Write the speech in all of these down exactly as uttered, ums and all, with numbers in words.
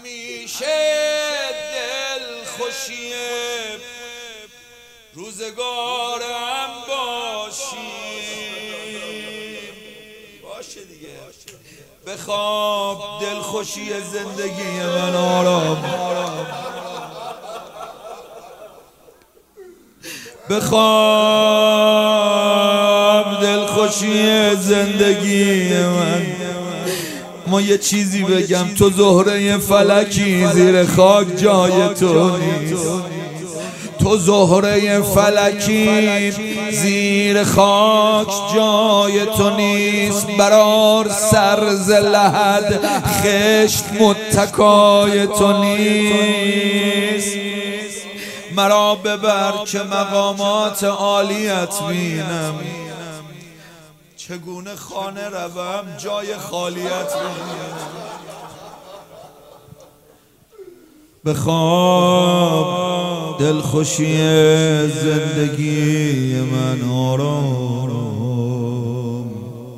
همیشه دل خوشی روزگارم باشیم. باشه دیگه بخواب دل خوشی زندگی من آرام، بخواب دل خوشی زندگی من. ما یه چیزی بگم، تو زهره فلکی زیر خاک جای تو نیست. تو زهره فلکی زیر خاک جای تو نیست. برار سر ز لحد خشت متکای تو نیست. مرا ببر که مقامات عالیت بینم، چگونه خانه روم جای خالیت بینم. بخواب دل خوشی زندگی من آرام،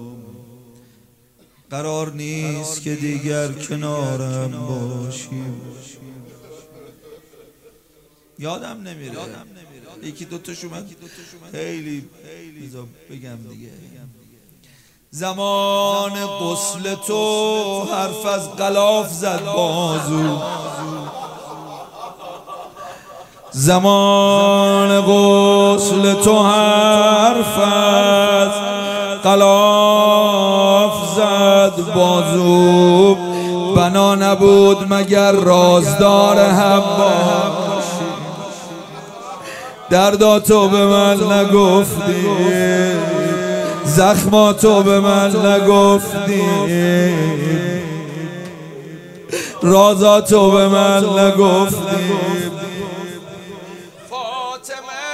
قرار نیست که دیگر کنارم باشی. یادم نمیره یکی دوتاشو من خیلی بگم دیگه. زمان غسل تو حرف از غلاف زد بازو، زمان غسل تو حرف از غلاف زد بازو. بنا نبود مگر رازدار هم باشی. درداتو به من نگفتی، زخماتو به من نگفتی، رازاتو به من نگفتی. فاطمه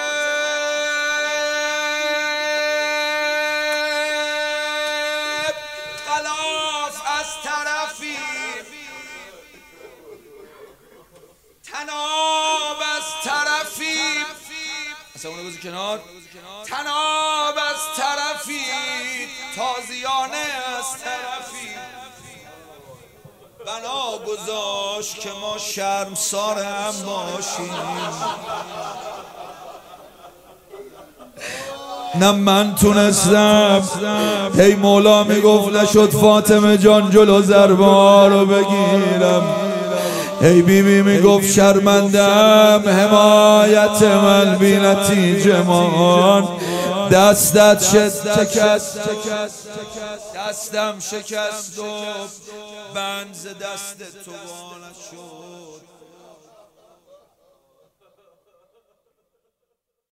غلاف از طرفی، تناب از طرفی، اصلا اونو بزن کنار. تناب از طرفی، تازیانه از طرفی. بنا گذاشت که ما شرمسار هم باشیم. نه من تونستم، هی مولا میگفت نشد فاطمه جان جلو ضربه رو بگیرم. ای بی بی میگفت شرمندم، حمایت من بی نتیجه مان. دستت شکست، دستم شکست و بند ز دست تو وا نشد.